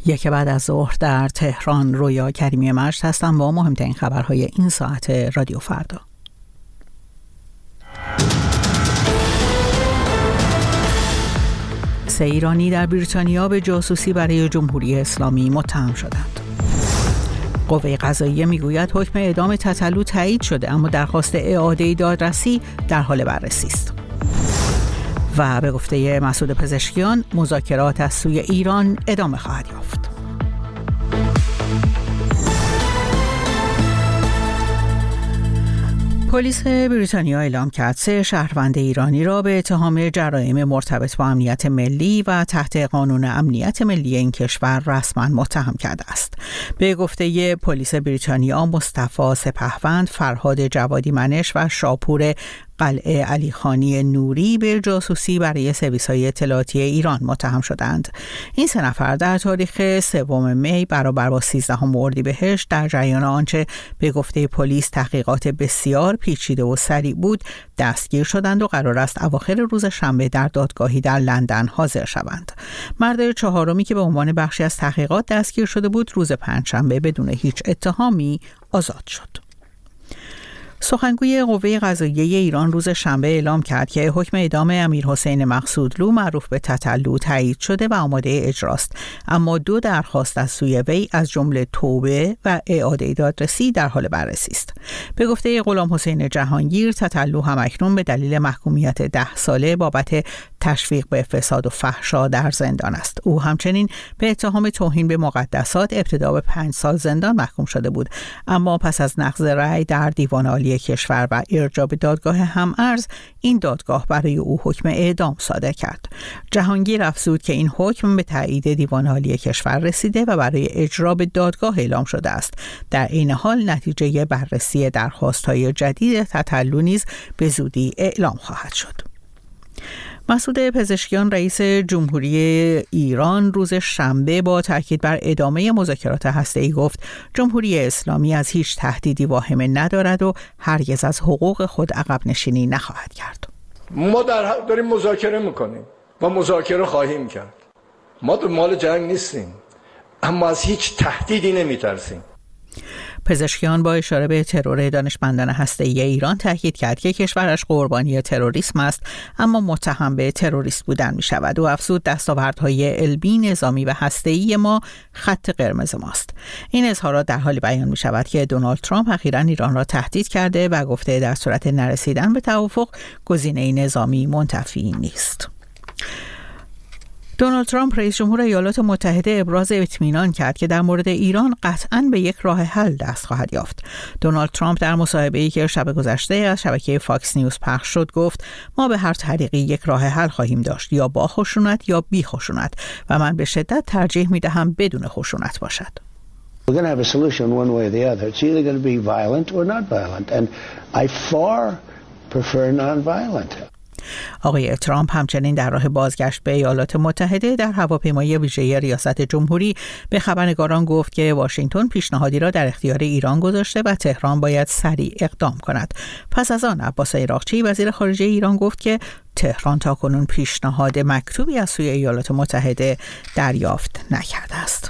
یک بعد از ظهر در تهران. رویا کریمی مجد هستم با مهمترین خبرهای این ساعت رادیو فردا. سه ایرانی در بریتانیا به جاسوسی برای جمهوری اسلامی متهم شدند. قوه قضاییه میگوید حکم اعدام تتلو تایید شده، اما درخواست اعاده دادرسی در حال بررسی است. و به گفته مسعود پزشکیان مذاکرات از سوی ایران ادامه خواهد یافت. پلیس بریتانیا اعلام کرد 3 شهروند ایرانی را به اتهام جرایم مرتبط با امنیت ملی و تحت قانون امنیت ملی این کشور رسما متهم کرده است. به گفته پلیس بریتانیا مصطفی سپهوند، فرهاد جوادی منش و شاپور قلعه علیخانی نوری به جاسوسی برای سرویس‌های اطلاعاتی ایران متهم شدند. این 3 نفر در تاریخ 3 می برابر با 13 اردیبهشت در جریان آنچه به گفته پلیس تحقیقات بسیار پیچیده و سریع بود دستگیر شدند و قرار است اواخر روز شنبه در دادگاهی در لندن حاضر شوند. مرد 4می که به عنوان بخشی از تحقیقات دستگیر شده بود روز پنجشنبه بدون هیچ اتهامی آزاد شد. سخنگوی قوه قضاییه ایران روز شنبه اعلام کرد که حکم اعدام امیرحسین مقصودلو معروف به تتلو تایید شده و آماده اجراست، اما 2 درخواست از سوی وی از جمله توبه و اعاده دادرسی در حال بررسی است. به گفته غلام حسین جهانگیر، تتلو همکنون به دلیل محکومیت 10 ساله بابت تشویق به فساد و فحشا در زندان است. او همچنین به اتهام توهین به مقدسات ابتدا به 5 سال زندان محکوم شده بود، اما پس از نقض رأی در دیوان عالی کشور و ارجاع به دادگاه هم‌ارز، این دادگاه برای او حکم اعدام صادر کرد. جهانگیر افزود که این حکم به تایید دیوان عالی کشور رسیده و برای اجرا به دادگاه اعلام شده است. در این حال نتیجه بررسی درخواست‌های جدید تتلو نیز به زودی اعلام خواهد شد. مسعود پزشکیان رئیس جمهوری ایران روز شنبه با تاکید بر ادامه مذاکرات هسته‌ای گفت جمهوری اسلامی از هیچ تهدیدی واهمه ندارد و هرگز از حقوق خود عقب نشینی نخواهد کرد. ما داریم مذاکره میکنیم و مذاکره خواهیم کرد. ما مال جنگ نیستیم، اما از هیچ تهدیدی نمیترسیم. پزشکیان با اشاره به ترور دانشمندان هسته‌ای ایران تاکید کرد که کشورش قربانی تروریسم است، اما متهم به تروریست بودن می شود و افزود دستاوردهای علمی، نظامی و هسته‌ای ما خط قرمز ماست. این اظهارات در حالی بیان می شود که دونالد ترامپ اخیراً ایران را تهدید کرده و گفته در صورت نرسیدن به توافق گزینه نظامی منتفی نیست. دونالد ترامپ رئیس جمهور ایالات متحده ابراز اطمینان کرد که در مورد ایران قطعاً به یک راه حل دست خواهد یافت. دونالد ترامپ در مصاحبه‌ای که شب گذشته از شبکه فاکس نیوز پخش شد گفت ما به هر طریقی یک راه حل خواهیم داشت، یا با خشونت یا بی خشونت، و من به شدت ترجیح می‌دهم بدون خشونت باشد. We're going to have a solution one way or the other. It's either going to be violent or not violent, and I far prefer non-violent. آقای ترامپ همچنین در راه بازگشت به ایالات متحده در هواپیمای ویژه ریاست جمهوری به خبرنگاران گفت که واشنگتن پیشنهادی را در اختیار ایران گذاشته و تهران باید سریع اقدام کند. پس از آن عباس عراقچی وزیر خارجه ایران گفت که تهران تاکنون پیشنهاد مکتوبی از سوی ایالات متحده دریافت نکرده است.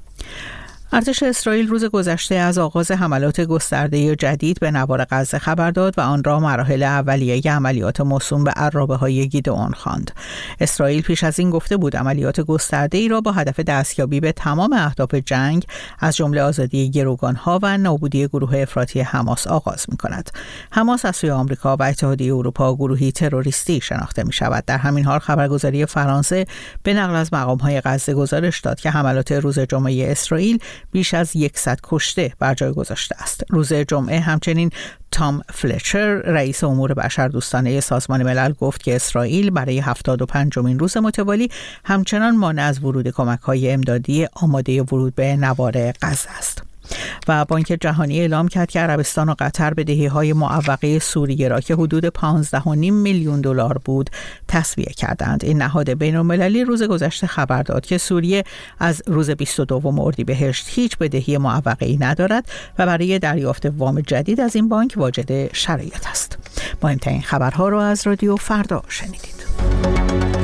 ارتش اسرائیل روز گذشته از آغاز حملات گسترده جدید به نوار غزه خبر داد و آن را مراحل اولیه عملیات موسوم به عرابه‌های گیدئون خواند. اسرائیل پیش از این گفته بود عملیات گسترده‌ای را با هدف دستیابی به تمام اهداف جنگ از جمله آزادی گروگان‌ها و نابودی گروه افراطی حماس آغاز می‌کند. حماس از سوی آمریکا و اتحادیه اروپا گروهی تروریستی شناخته می‌شود. در همین حال خبرگزاری فرانسه به نقل از مقام‌های غزه گزارش داد که حملات روز جمعه اسرائیل بیش از 100 کشته بر جای گذاشته است. روز جمعه همچنین تام فلچر رئیس امور بشردوستانه سازمان ملل گفت که اسرائیل برای 75مین روز متوالی همچنان مانع از ورود کمک‌های امدادی آماده ورود به نوار غزه است. و بانک جهانی اعلام کرد که عربستان و قطر بدهی‌های معوقه سوریه را که حدود 15.5 میلیون دلار بود تسویه کردند. این نهاد بین‌المللی روز گذشته خبر داد که سوریه از روز 22 اردیبهشت هیچ بدهی معوقه‌ای ندارد و برای دریافت وام جدید از این بانک واجد شرایط است. مهمترین خبرها را از رادیو فردا شنیدید.